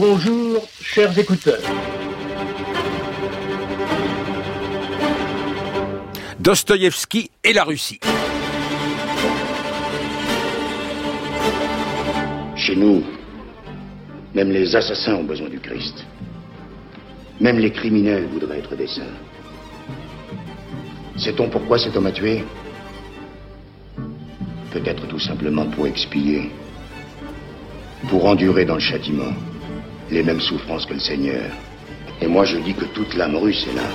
bonjour, chers écouteurs. Dostoïevski et la Russie. Chez nous, même les assassins ont besoin du Christ. Même les criminels voudraient être des saints. Sait-on pourquoi cet homme a tué? Peut-être tout simplement pour expier, pour endurer dans le châtiment les mêmes souffrances que le Seigneur. Et moi je dis que toute l'âme russe est là.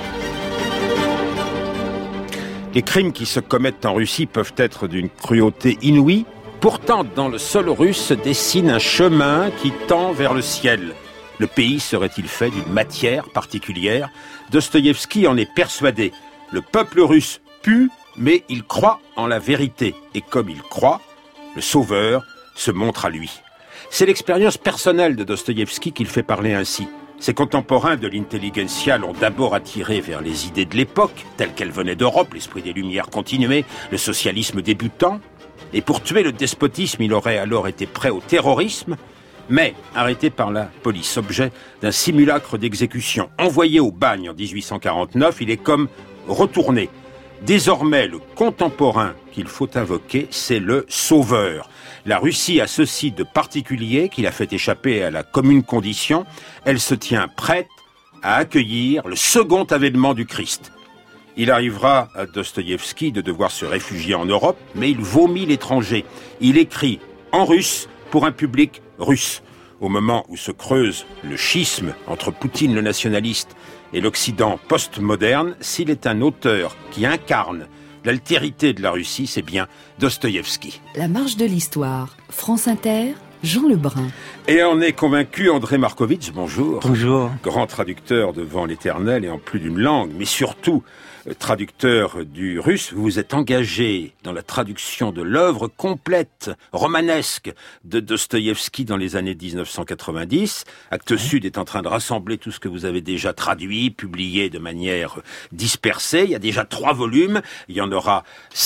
Les crimes qui se commettent en Russie peuvent être d'une cruauté inouïe. Pourtant, dans le sol russe se dessine un chemin qui tend vers le ciel. Le pays serait-il fait d'une matière particulière? Dostoïevski en est persuadé. Le peuple russe pue, mais il croit en la vérité. Et comme il croit, le sauveur se montre à lui. C'est l'expérience personnelle de Dostoïevski qu'il fait parler ainsi. Ses contemporains de l'intelligentsia l'ont d'abord attiré vers les idées de l'époque, telles qu'elles venaient d'Europe, l'esprit des Lumières continué, le socialisme débutant. Et pour tuer le despotisme, il aurait alors été prêt au terrorisme, mais arrêté par la police, objet d'un simulacre d'exécution. Envoyé au bagne en 1849, il est comme retourné. Désormais, le contemporain qu'il faut invoquer, c'est le sauveur. La Russie a ceci de particulier qu'il a fait échapper à la commune condition. Elle se tient prête à accueillir le second avènement du Christ. Il arrivera à Dostoïevski de devoir se réfugier en Europe, mais il vomit l'étranger. Il écrit en russe pour un public russe. Au moment où se creuse le schisme entre Poutine le nationaliste et l'Occident postmoderne, s'il est un auteur qui incarne l'altérité de la Russie, c'est bien Dostoïevski. La marche de l'histoire, France Inter, Jean Lebrun. Et on est convaincu, André Markovitch, bonjour. Bonjour. Grand traducteur devant l'Éternel et en plus d'une langue, mais surtout traducteur du russe. Vous vous êtes engagé dans la traduction de l'œuvre complète, romanesque, de Dostoïevski dans les années 1990. Actes Sud est en train de rassembler tout ce que vous avez déjà traduit, publié de manière dispersée. Il y a déjà 3 volumes, il y en aura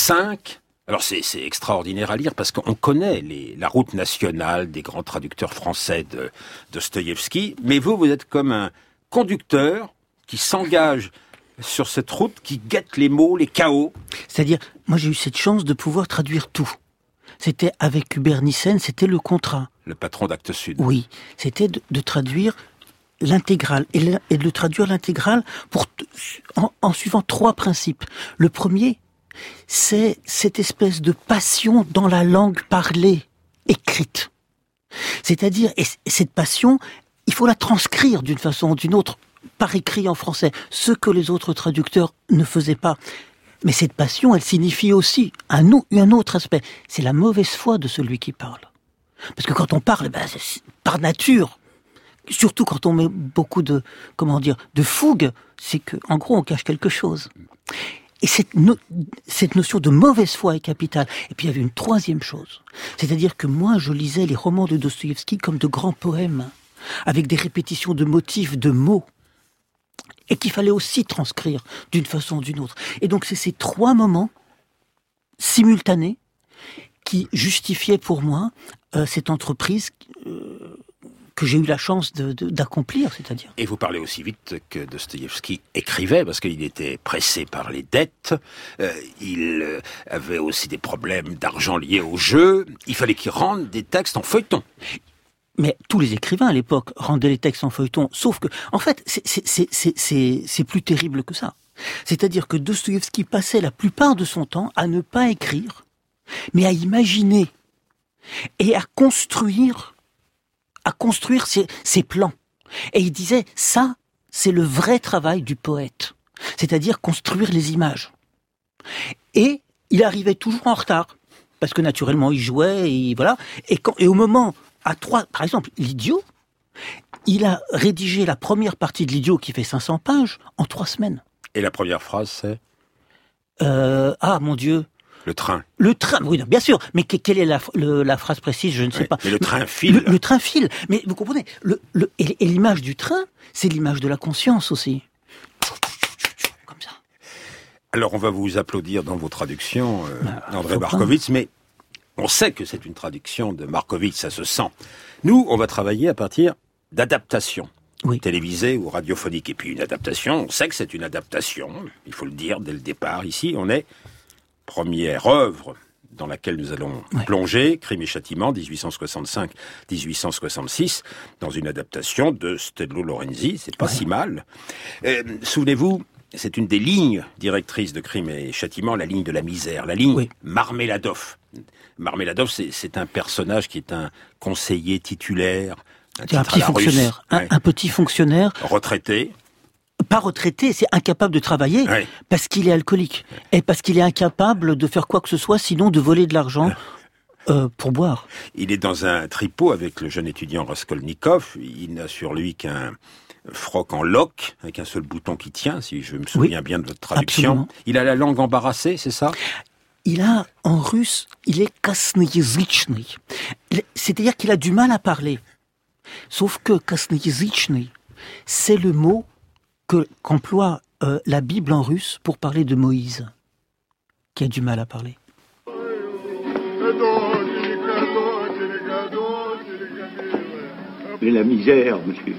5. Alors c'est extraordinaire à lire parce qu'on connaît la route nationale des grands traducteurs français de Dostoïevski, mais vous êtes comme un conducteur qui s'engage sur cette route, qui guette les mots, les chaos. C'est-à-dire, moi j'ai eu cette chance de pouvoir traduire tout. C'était avec Hubert Nissen, c'était le contrat. Le patron d'Actes Sud. Oui, c'était de traduire l'intégrale et de traduire l'intégrale en suivant 3 principes. Le premier, c'est cette espèce de passion dans la langue parlée, écrite. C'est-à-dire, et cette passion, il faut la transcrire d'une façon ou d'une autre, par écrit en français, ce que les autres traducteurs ne faisaient pas. Mais cette passion, elle signifie aussi un autre aspect. C'est la mauvaise foi de celui qui parle. Parce que quand on parle, c'est par nature, surtout quand on met beaucoup de fougue, c'est que, en gros, on cache quelque chose. Et cette notion de mauvaise foi est capitale. Et puis il y avait une 3e chose. C'est-à-dire que moi, je lisais les romans de Dostoïevski comme de grands poèmes, avec des répétitions de motifs, de mots, et qu'il fallait aussi transcrire d'une façon ou d'une autre. Et donc c'est ces 3 moments simultanés qui justifiaient pour moi cette entreprise que j'ai eu la chance d'accomplir, c'est-à-dire. Et vous parlez aussi vite que Dostoïevski écrivait, parce qu'il était pressé par les dettes, il avait aussi des problèmes d'argent liés au jeu, il fallait qu'il rende des textes en feuilleton. Mais tous les écrivains à l'époque rendaient les textes en feuilleton, sauf que, en fait, c'est plus terrible que ça. C'est-à-dire que Dostoïevski passait la plupart de son temps à ne pas écrire, mais à imaginer et à construire ses plans. Et il disait, ça, c'est le vrai travail du poète. C'est-à-dire construire les images. Et il arrivait toujours en retard, parce que naturellement il jouait, et voilà. Et au moment, par exemple, l'Idiot, il a rédigé la première partie de l'Idiot qui fait 500 pages en 3 semaines. Et la première phrase, c'est mon Dieu. Le train. Le train, oui, bien sûr. Mais quelle est la phrase précise? Je ne sais pas. Mais le train file. Le train file. Mais vous comprenez, et l'image du train, c'est l'image de la conscience aussi. Comme ça. Alors, on va vous applaudir dans vos traductions, André Markovitch, mais on sait que c'est une traduction de Markovitch, ça se sent. Nous, on va travailler à partir d'adaptation. Oui. Télévisée ou radiophonique. Et puis une adaptation, on sait que c'est une adaptation, il faut le dire dès le départ. Ici, on est première œuvre dans laquelle nous allons plonger, Crime et Châtiment, 1865-1866, dans une adaptation de Stedlo Lorenzi, c'est pas si mal. Souvenez-vous, c'est une des lignes directrices de Crime et Châtiment, la ligne de la misère, la ligne Marmeladov. Marmeladov, c'est un personnage qui est un conseiller titulaire, un petit fonctionnaire, un petit fonctionnaire. Retraité. Pas retraité, c'est incapable de travailler parce qu'il est alcoolique et parce qu'il est incapable de faire quoi que ce soit sinon de voler de l'argent pour boire. Il est dans un tripot avec le jeune étudiant Raskolnikov. Il n'a sur lui qu'un froc en loques avec un seul bouton qui tient, si je me souviens bien de votre traduction. Absolument. Il a la langue embarrassée, c'est ça ? Il a, en russe, il est kasnoязычный. C'est-à-dire qu'il a du mal à parler. Sauf que kasnoязычный, c'est le mot qu'emploie la Bible en russe pour parler de Moïse, qui a du mal à parler. Mais la misère, monsieur.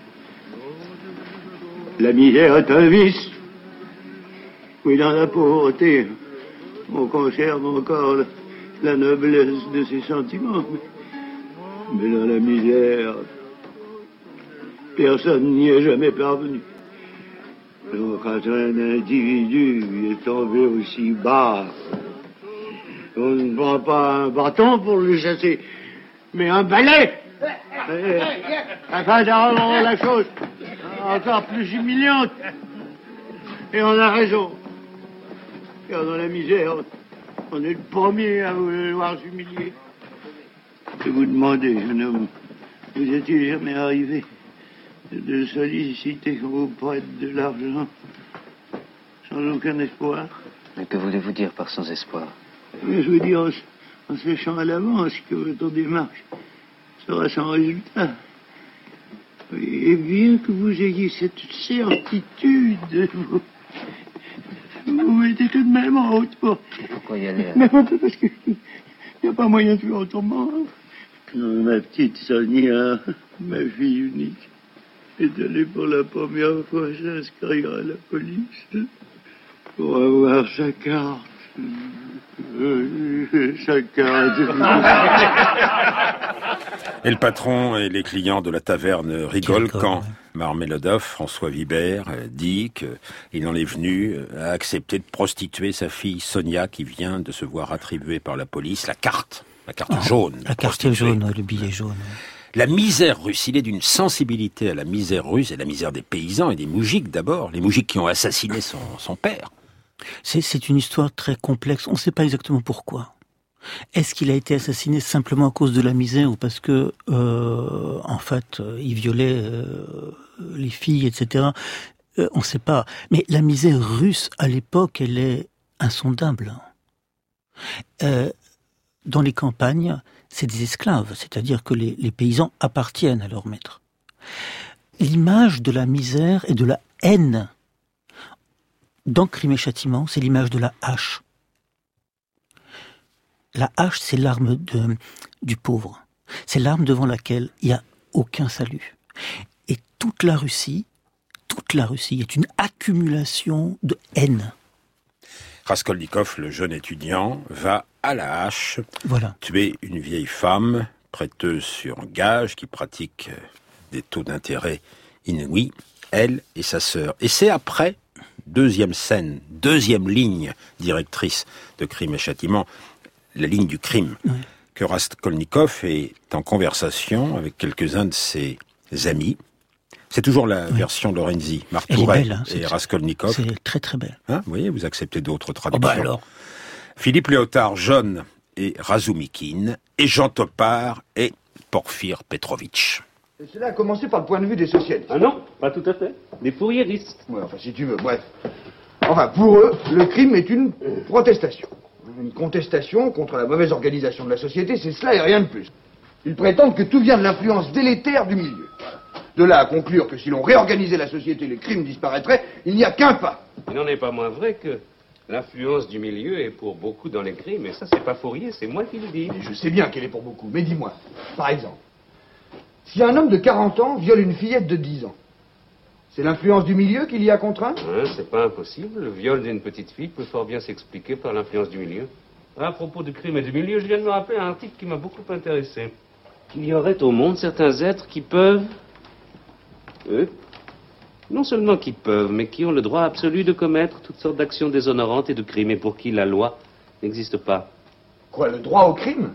La misère est un vice. Oui, dans la pauvreté, on conserve encore la noblesse de ses sentiments. Mais dans la misère, personne n'y est jamais parvenu. Donc, quand un individu est tombé aussi bas, on ne prend pas un bâton pour le chasser, mais un balai, afin de rendre la chose encore plus humiliante. Et on a raison. Car dans la misère, on est le premier à vouloir s'humilier. Je vous demandez, un homme, vous est-il jamais arrivé de solliciter qu'on vous prête de l'argent sans aucun espoir? Mais que voulez-vous dire par sans espoir? Mais je veux dire en sachant à l'avance que votre démarche sera sans résultat. Et bien que vous ayez cette certitude, vous mettez tout de même en haute pour... Pourquoi y aller? Mais parce qu'il n'y a pas moyen de faire autrement. Ma petite Sonia, ma fille unique, est allée pour la première fois s'inscrire à la police pour avoir sa carte. Sa carte. Et le patron et les clients de la taverne rigolent quand Marmeladov, François Vibert, dit qu'il en est venu à accepter de prostituer sa fille Sonia qui vient de se voir attribuer par la police la carte jaune. La carte jaune, le billet jaune. La misère russe, il est d'une sensibilité à la misère russe et la misère des paysans et des moujiks d'abord, les moujiks qui ont assassiné son père. C'est une histoire très complexe, on ne sait pas exactement pourquoi. Est-ce qu'il a été assassiné simplement à cause de la misère ou parce que, en fait, il violait les filles, etc. On ne sait pas. Mais la misère russe, à l'époque, elle est insondable. Dans les campagnes, c'est des esclaves, c'est-à-dire que les paysans appartiennent à leur maître. L'image de la misère et de la haine dans Crime et Châtiment, c'est l'image de la hache. La hache, c'est l'arme du pauvre. C'est l'arme devant laquelle il n'y a aucun salut. Et toute la Russie est une accumulation de haine. Raskolnikov, le jeune étudiant, va à la hache tuer une vieille femme, prêteuse sur gage, qui pratique des taux d'intérêt inouïs, elle et sa sœur. Et c'est après, deuxième scène, deuxième ligne directrice de Crime et Châtiment, la ligne du crime, que Raskolnikov est en conversation avec quelques-uns de ses amis. C'est toujours la version Lorenzi, Martouret et Raskolnikov. C'est très très belle. Vous voyez, vous acceptez d'autres traductions. Alors. Philippe Léotard, Jeune et Razumikine, et Jean Topard et Porfir Petrovitch. Et cela a commencé par le point de vue des socialistes. Ah non, pas tout à fait. Des fourriéristes. Ouais, enfin, si tu veux, bref. Enfin, pour eux, le crime est une protestation. Une contestation contre la mauvaise organisation de la société, c'est cela et rien de plus. Ils prétendent que tout vient de l'influence délétère du milieu. De là à conclure que si l'on réorganisait la société, les crimes disparaîtraient, il n'y a qu'un pas. Il n'en est pas moins vrai que l'influence du milieu est pour beaucoup dans les crimes, et ça, c'est pas Fourier, c'est moi qui le dis. Mais je sais bien qu'elle est pour beaucoup, mais dis-moi, par exemple, Si un homme de 40 ans viole une fillette de 10 ans, c'est l'influence du milieu qui l'y a contraint? C'est pas impossible. Le viol d'une petite fille peut fort bien s'expliquer par l'influence du milieu. À propos de crime et du milieu, je viens de me rappeler un article qui m'a beaucoup intéressé. Qu'il y aurait au monde certains êtres qui peuvent... non seulement qui peuvent, mais qui ont le droit absolu de commettre toutes sortes d'actions déshonorantes et de crimes, et pour qui la loi n'existe pas. Quoi, le droit au crime?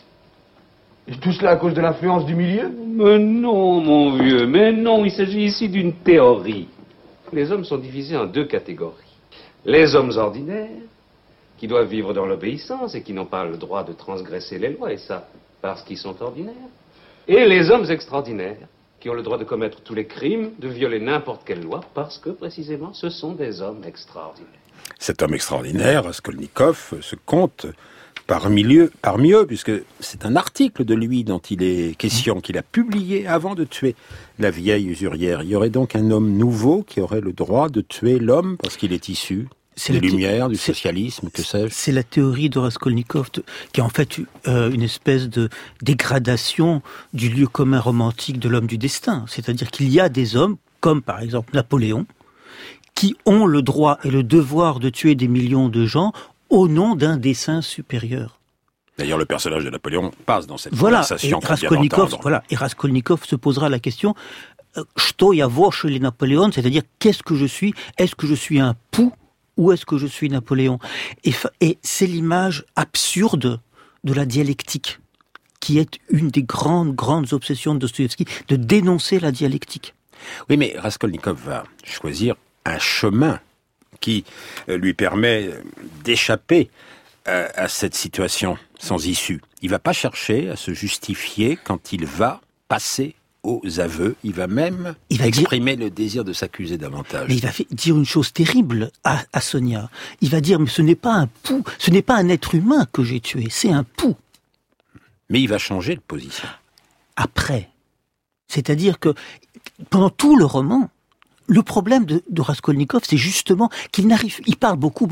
Et tout cela à cause de l'influence du milieu? Mais non, mon vieux, mais non, il s'agit ici d'une théorie. Les hommes sont divisés en 2 catégories. Les hommes ordinaires, qui doivent vivre dans l'obéissance et qui n'ont pas le droit de transgresser les lois, et ça, parce qu'ils sont ordinaires. Et les hommes extraordinaires, qui ont le droit de commettre tous les crimes, de violer n'importe quelle loi, parce que, précisément, ce sont des hommes extraordinaires. Cet homme extraordinaire, Raskolnikov, se compte parmi eux, puisque c'est un article de lui dont il est question, qu'il a publié avant de tuer la vieille usurière. Il y aurait donc un homme nouveau qui aurait le droit de tuer l'homme parce qu'il est issu des Lumières, du socialisme, que sais-je. C'est la théorie de Raskolnikov, qui est en fait une espèce de dégradation du lieu commun romantique de l'homme du destin. C'est-à-dire qu'il y a des hommes, comme par exemple Napoléon, qui ont le droit et le devoir de tuer des millions de gens au nom d'un dessein supérieur. D'ailleurs, le personnage de Napoléon passe dans cette Voilà, conversation qu'on vient Raskolnikov, d'entendre. voilà, et Raskolnikov se posera la question Что я вошь или Napoléon, c'est-à-dire qu'est-ce que je suis? Est-ce que je suis un pou ou est-ce que je suis Napoléon? Et c'est l'image absurde de la dialectique, qui est une des grandes obsessions de Dostoïevski, de dénoncer la dialectique. Oui, mais Raskolnikov va choisir un chemin qui lui permet d'échapper à cette situation sans issue. Il va pas chercher à se justifier quand il va passer aux aveux. Il va même exprimer le désir de s'accuser davantage. Mais il va dire une chose terrible à Sonia. Il va dire, mais ce n'est pas un pou, ce n'est pas un être humain que j'ai tué, c'est un pou. Mais il va changer de position. Après. C'est-à-dire que pendant tout le roman, le problème de Raskolnikov, c'est justement qu'il n'arrive... Il parle beaucoup,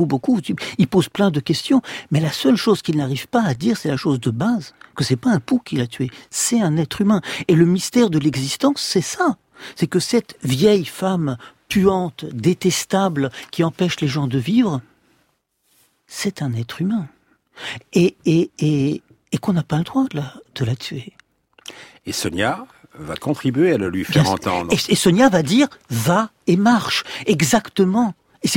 il pose plein de questions, mais la seule chose qu'il n'arrive pas à dire, c'est la chose de base, que c'est pas un pou qui l'a tué, c'est un être humain. Et le mystère de l'existence, c'est ça. C'est que cette vieille femme puante, détestable, qui empêche les gens de vivre, c'est un être humain. Et qu'on n'a pas le droit de la tuer. Et Sonia va contribuer à le lui faire entendre. Et Sonia va dire « va et marche ». Exactement. Et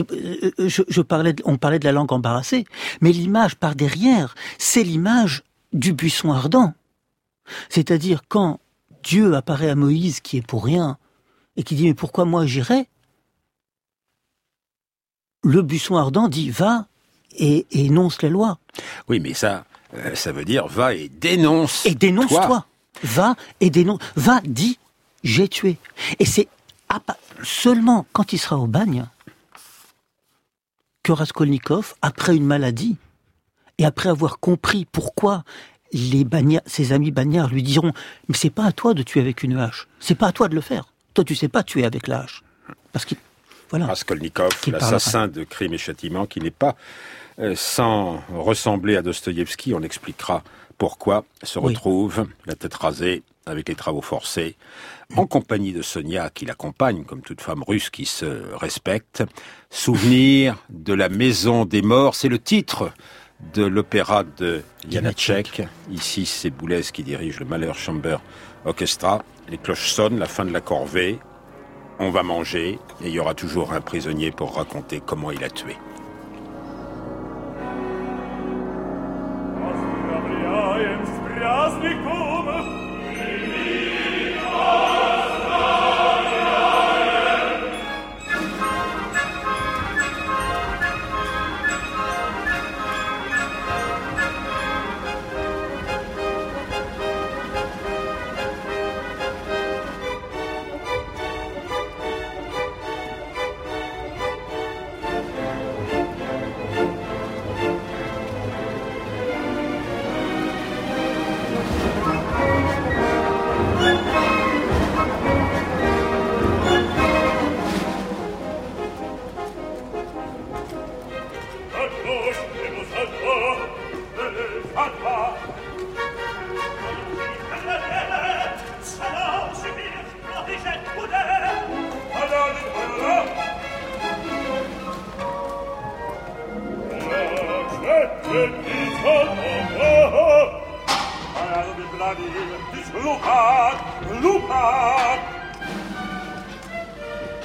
on parlait de la langue embarrassée, mais l'image par derrière, c'est l'image du buisson ardent. C'est-à-dire quand Dieu apparaît à Moïse, qui est pour rien, et qui dit « mais pourquoi moi j'irai ?» Le buisson ardent dit « va et énonce les lois ». Oui, mais ça veut dire « va et dénonce ». Et dénonce-toi. Va et dénonce. Va, dis, j'ai tué. Et c'est seulement quand il sera au bagne que Raskolnikov, après une maladie, et après avoir compris pourquoi ses amis bagnards lui diront « mais c'est pas à toi de tuer avec une hache. C'est pas à toi de le faire. Toi, tu sais pas tuer avec la hache. » Parce qu'il... Voilà. Raskolnikov, l'assassin de Crime et Châtiment, qui n'est pas sans ressembler à Dostoïevski, on expliquera pourquoi, se retrouve, la tête rasée, avec les travaux forcés, en compagnie de Sonia, qui l'accompagne, comme toute femme russe qui se respecte. Souvenir de la maison des morts, c'est le titre de l'opéra de Janacek. Ici, c'est Boulez qui dirige le Mahler Chamber Orchestra. Les cloches sonnent, la fin de la corvée. On va manger, et il y aura toujours un prisonnier pour raconter comment il a tué.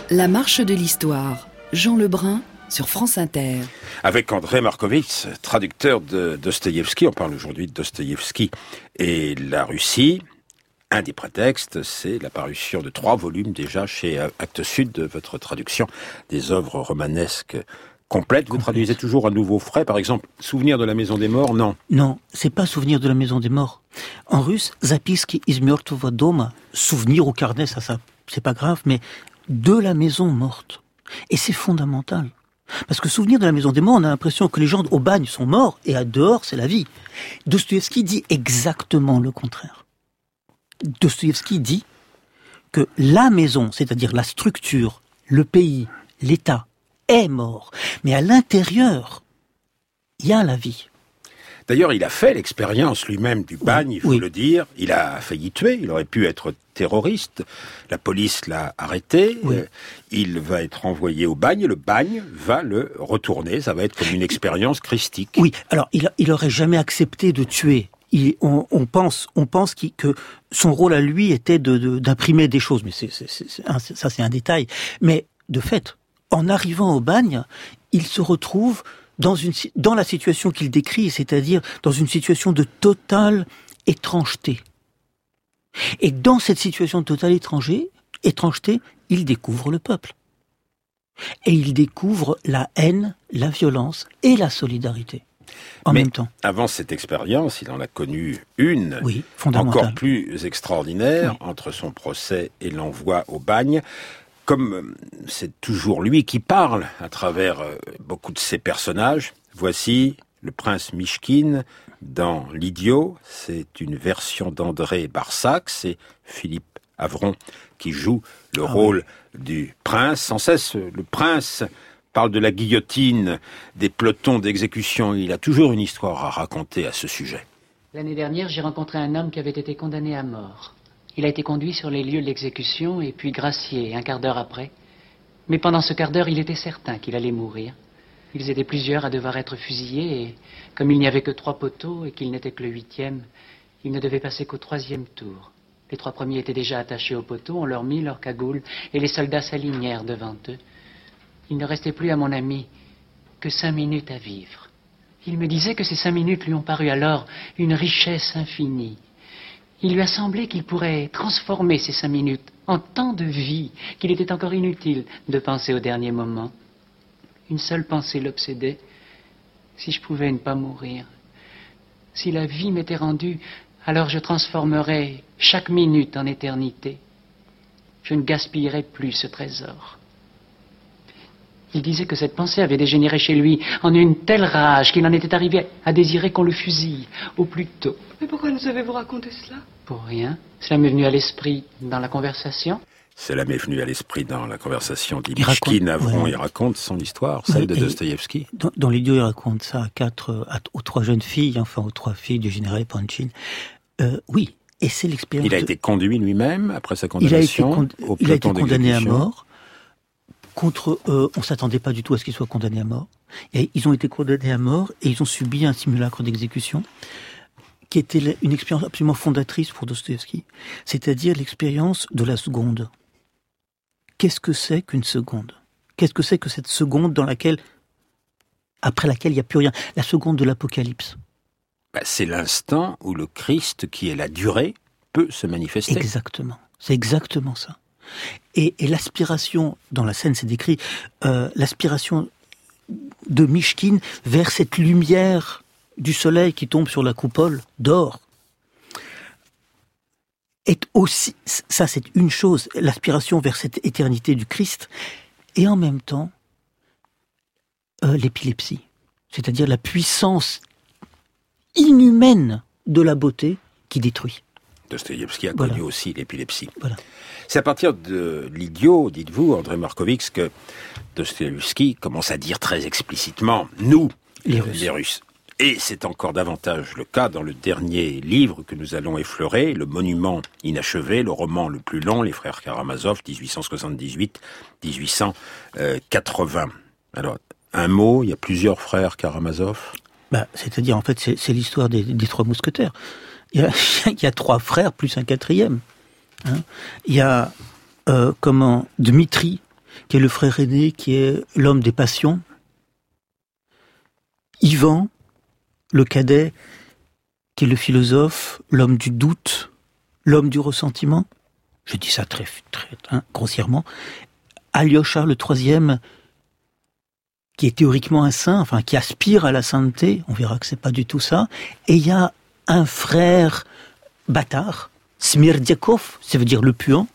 La marche de l'histoire. Jean Lebrun sur France Inter. Avec André Markovitch, traducteur de Dostoïevski. On parle aujourd'hui de Dostoïevski et la Russie. Un des prétextes, c'est la parution de 3 volumes déjà chez Actes Sud de votre traduction des œuvres romanesques complètes. Vous traduisez toujours à nouveau frais, par exemple, Souvenir de la Maison des Morts, non? Non, c'est pas Souvenir de la Maison des Morts. En russe, Zapiski iz mёртвого дома, souvenir au carnet, ça, c'est pas grave, mais de la maison morte. Et c'est fondamental. Parce que Souvenir de la Maison des Morts, on a l'impression que les gens au bagne sont morts, et à dehors, c'est la vie. Dostoïevski dit exactement le contraire. Dostoïevski dit que la maison, c'est-à-dire la structure, le pays, l'État, est mort. Mais à l'intérieur, il y a la vie. D'ailleurs, il a fait l'expérience lui-même du bagne, il faut le dire. Il a failli tuer, il aurait pu être terroriste. La police l'a arrêté. Il va être envoyé au bagne et le bagne va le retourner. Ça va être comme une expérience christique. Oui, alors il aurait jamais accepté de tuer. On pense que son rôle à lui était d'imprimer des choses, mais ça c'est un détail. Mais de fait, en arrivant au bagne, il se retrouve dans la situation qu'il décrit, c'est-à-dire dans une situation de totale étrangeté. Et dans cette situation de totale étrangeté, il découvre le peuple. Et il découvre la haine, la violence et la solidarité. En même temps. Avant cette expérience, il en a connu une fondamentale, encore plus extraordinaire, entre son procès et l'envoi au bagne. Comme c'est toujours lui qui parle à travers beaucoup de ses personnages, voici le prince Mychkine dans L'Idiot. C'est une version d'André Barsac, c'est Philippe Avron qui joue le rôle du prince. Sans cesse, le prince parle de la guillotine, des pelotons d'exécution. Il a toujours une histoire à raconter à ce sujet. L'année dernière, j'ai rencontré un homme qui avait été condamné à mort. Il a été conduit sur les lieux de l'exécution et puis gracié un quart d'heure après. Mais pendant ce quart d'heure, il était certain qu'il allait mourir. Ils étaient plusieurs à devoir être fusillés et comme il n'y avait que 3 poteaux et qu'il n'était que le 8e, il ne devait passer qu'au 3e tour. Les 3 premiers étaient déjà attachés aux poteaux, on leur mit leur cagoule et les soldats s'alignèrent devant eux. Il ne restait plus à mon ami que 5 minutes à vivre. Il me disait que ces 5 minutes lui ont paru alors une richesse infinie. Il lui a semblé qu'il pourrait transformer ces 5 minutes en tant de vie, qu'il était encore inutile de penser au dernier moment. Une seule pensée l'obsédait. Si je pouvais ne pas mourir, si la vie m'était rendue, alors je transformerais chaque minute en éternité. Je ne gaspillerais plus ce trésor. Il disait que cette pensée avait dégénéré chez lui en une telle rage qu'il en était arrivé à désirer qu'on le fusille au plus tôt. Mais pourquoi nous avez-vous raconté cela? Pour rien. Cela m'est venu à l'esprit dans la conversation. Cela m'est venu à l'esprit dans la conversation d'Imishkin Avron. Il raconte son histoire, celle de Dostoïevski. Dans L'Idiot, il raconte ça aux 3 jeunes filles, enfin aux 3 filles du général Panchin. Oui, et c'est l'expérience. Il a été conduit lui-même après sa condamnation il a été condamné à mort. On s'attendait pas du tout à ce qu'il soit condamné à mort. Et ils ont été condamnés à mort et ils ont subi un simulacre d'exécution qui était une expérience absolument fondatrice pour Dostoïevski. C'est-à-dire l'expérience de la seconde. Qu'est-ce que c'est qu'une seconde? Qu'est-ce que c'est que cette seconde après laquelle il n'y a plus rien? La seconde de l'Apocalypse. C'est l'instant où le Christ, qui est la durée, peut se manifester. Exactement. C'est exactement ça. Et l'aspiration, dans la scène c'est décrit, l'aspiration de Mychkine vers cette lumière du soleil qui tombe sur la coupole d'or, est aussi, ça c'est une chose, l'aspiration vers cette éternité du Christ, et en même temps, l'épilepsie, c'est-à-dire la puissance inhumaine de la beauté qui détruit. Dostoïevski a connu aussi l'épilepsie. Voilà. C'est à partir de L'Idiot, dites-vous, André Markovitch, que Dostoïevski commence à dire très explicitement « nous, les Russes ». Et c'est encore davantage le cas dans le dernier livre que nous allons effleurer, Le Monument inachevé, le roman le plus long, Les Frères Karamazov, 1878-1880. Alors, un mot, il y a plusieurs frères Karamazov. C'est-à-dire, en fait, c'est l'histoire des 3 mousquetaires. Il y a 3 frères plus un 4e. Il y a Dmitri, qui est le frère aîné, qui est l'homme des passions. Ivan, le cadet, qui est le philosophe, l'homme du doute, l'homme du ressentiment. Je dis ça très grossièrement. Alyosha, le troisième, qui est théoriquement un saint, enfin qui aspire à la sainteté. On verra que c'est pas du tout ça. Et il y a un frère bâtard, Smirdiakov, ça veut dire le puant.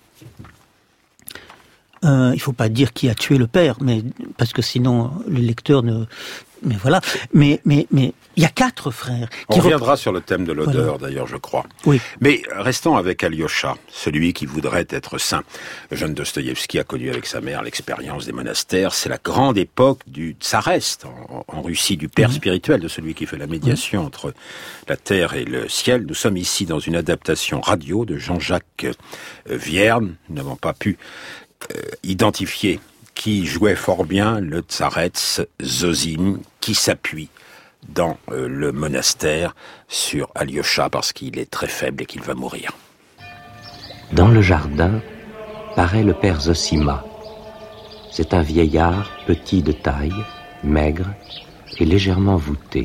Il faut pas dire qui a tué le père, mais parce que sinon le lecteur ne. Mais voilà. Mais il y a 4 frères. On reviendra sur le thème de l'odeur, d'ailleurs, je crois. Oui. Mais restons avec Alyosha, celui qui voudrait être saint. Le jeune Dostoïevski a connu avec sa mère l'expérience des monastères. C'est la grande époque du tsareste en Russie, du père spirituel, de celui qui fait la médiation entre la terre et le ciel. Nous sommes ici dans une adaptation radio de Jean-Jacques Vierne. Nous n'avons pas pu identifier qui jouait fort bien le tsarets Zosime, qui s'appuie dans le monastère sur Alyosha parce qu'il est très faible et qu'il va mourir. Dans le jardin paraît le père Zosima. C'est un vieillard petit de taille, maigre et légèrement voûté.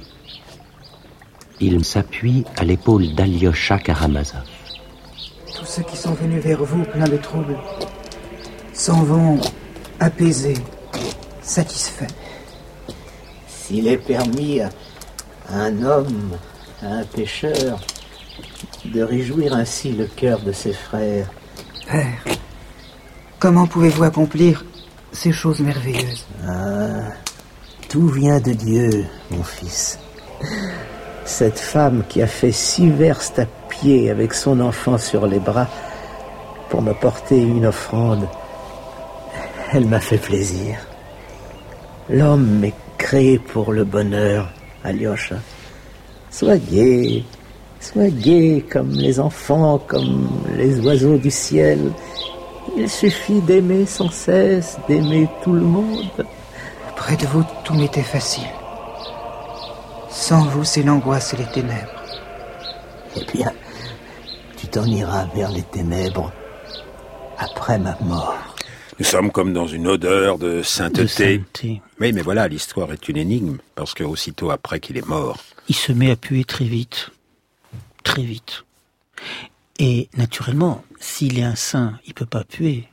Il s'appuie à l'épaule d'Alyosha Karamazov. Tous ceux qui sont venus vers vous pleins de troubles s'en vont apaisés, satisfaits. S'il est permis à un homme, à un pécheur, de réjouir ainsi le cœur de ses frères. Père, comment pouvez-vous accomplir ces choses merveilleuses? Tout vient de Dieu, mon fils. Cette femme qui a fait 6 verstes à pied avec son enfant sur les bras pour me porter une offrande, elle m'a fait plaisir. L'homme est créé pour le bonheur, Alyosha. Sois gai comme les enfants, comme les oiseaux du ciel. Il suffit d'aimer sans cesse, d'aimer tout le monde. Près de vous, tout m'était facile. Sans vous, c'est l'angoisse et les ténèbres. Eh bien, tu t'en iras vers les ténèbres après ma mort. Nous sommes comme dans une odeur de sainteté. Oui, mais voilà, l'histoire est une énigme, parce que aussitôt après qu'il est mort... Il se met à puer très vite. Très vite. Et naturellement, s'il est un saint, il peut pas puer.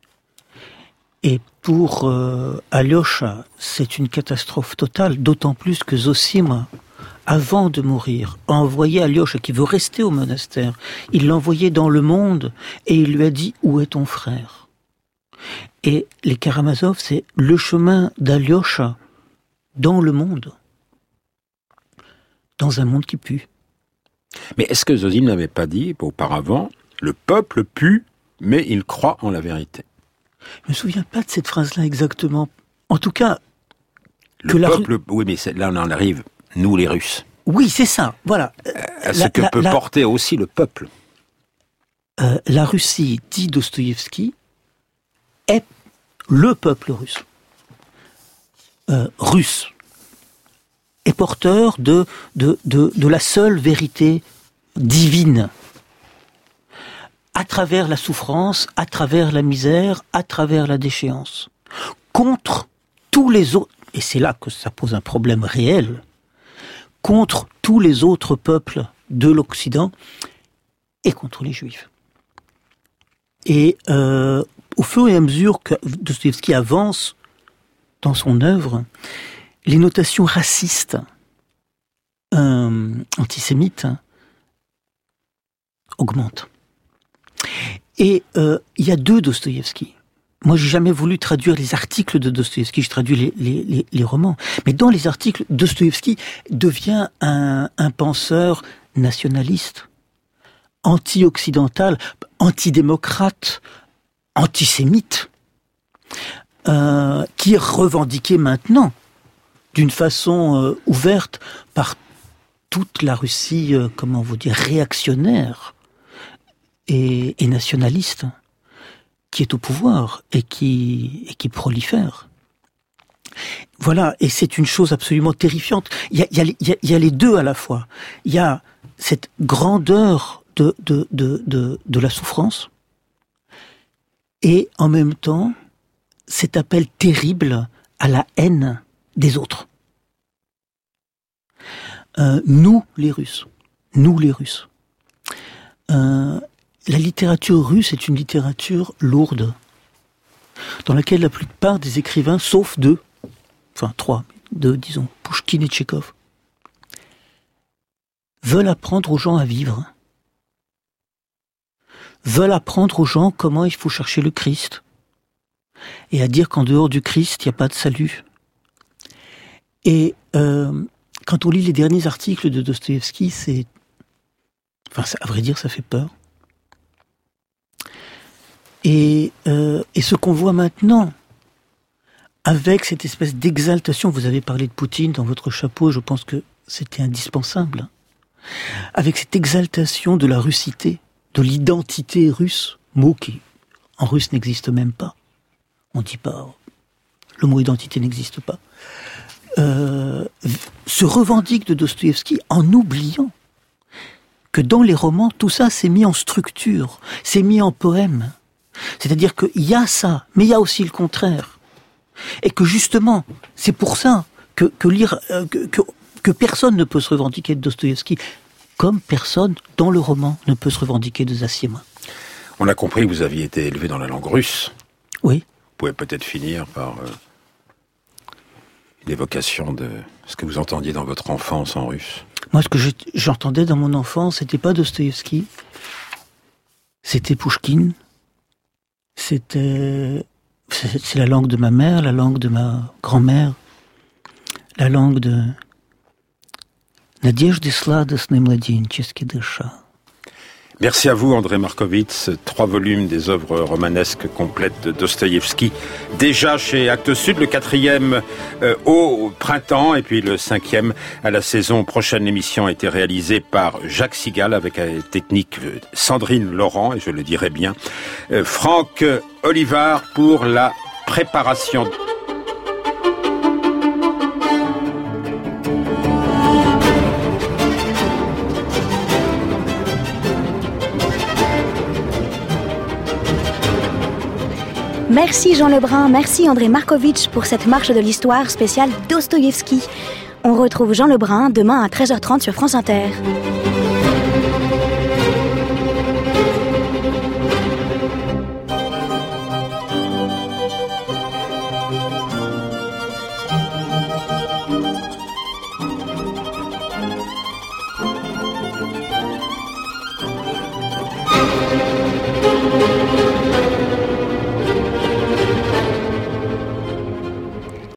Et pour Alyosha, c'est une catastrophe totale, d'autant plus que Zosime, avant de mourir, a envoyé Alyosha, qui veut rester au monastère, il l'a envoyé dans le monde, et il lui a dit « Où est ton frère ?» Et les Karamazov, c'est le chemin d'Alyosha dans le monde. Dans un monde qui pue. Mais est-ce que Zosime n'avait pas dit auparavant « Le peuple pue, mais il croit en la vérité ». Je me souviens pas de cette phrase-là exactement. En tout cas... Le peuple... Oui, mais là on en arrive, nous les Russes. Oui, c'est ça, voilà. Ce que peut porter aussi le peuple. La Russie, dit Dostoïevski, est le peuple russe. Russe. Est porteur de la seule vérité divine. À travers la souffrance, à travers la misère, à travers la déchéance. Contre tous les autres, et c'est là que ça pose un problème réel, contre tous les autres peuples de l'Occident et contre les Juifs. Et au fur et à mesure que Dostoïevski avance dans son œuvre, les notations racistes, antisémites, augmentent. Et il y a 2 Dostoïevski. Moi, j'ai jamais voulu traduire les articles de Dostoïevski, je traduis les romans. Mais dans les articles, Dostoïevski devient un penseur nationaliste, anti-occidental, antidémocrate, antisémite, qui est revendiqué maintenant d'une façon ouverte par toute la Russie, comment vous dire, réactionnaire et nationaliste, qui est au pouvoir et qui prolifère. Voilà, et c'est une chose absolument terrifiante. Il y a les deux à la fois. Il y a cette grandeur de la souffrance, et en même temps, cet appel terrible à la haine des autres. Nous les Russes. La littérature russe est une littérature lourde, dans laquelle la plupart des écrivains, sauf deux, disons, Pouchkine et Tchekhov, veulent apprendre aux gens à vivre, veulent apprendre aux gens comment il faut chercher le Christ, et à dire qu'en dehors du Christ, il n'y a pas de salut. Et quand on lit les derniers articles de Dostoïevski, à vrai dire, ça fait peur. Et ce qu'on voit maintenant, avec cette espèce d'exaltation, vous avez parlé de Poutine dans votre chapeau, je pense que c'était indispensable, avec cette exaltation de la russité, de l'identité russe, mot qui en russe n'existe même pas. On dit pas, le mot identité n'existe pas. Se revendique de Dostoïevski en oubliant que dans les romans, tout ça s'est mis en structure, s'est mis en poème. C'est-à-dire qu'il y a ça, mais il y a aussi le contraire. Et que justement, c'est pour ça que personne ne peut se revendiquer de Dostoïevski, comme personne dans le roman ne peut se revendiquer de Zassiema. On a compris que vous aviez été élevé dans la langue russe. Oui. Vous pouvez peut-être finir par une évocation de ce que vous entendiez dans votre enfance en russe. Moi, ce que j'entendais dans mon enfance, c'était pas Dostoïevski, c'était Pouchkine, c'est la langue de ma mère, la langue de ma grand-mère, la langue de Nadejda sladosny mladenчески dysza. Merci à vous, André Markovits. 3 volumes des œuvres romanesques complètes de Dostoïevski. Déjà chez Actes Sud, le 4e au printemps et puis le 5e à la saison prochaine. L'émission a été réalisée par Jacques Sigal avec la technique Sandrine Laurent, et je le dirai bien, Franck Olivard pour la préparation. Merci Jean Lebrun, merci André Markovits pour cette marche de l'histoire spéciale Dostoïevski. On retrouve Jean Lebrun demain à 13h30 sur France Inter.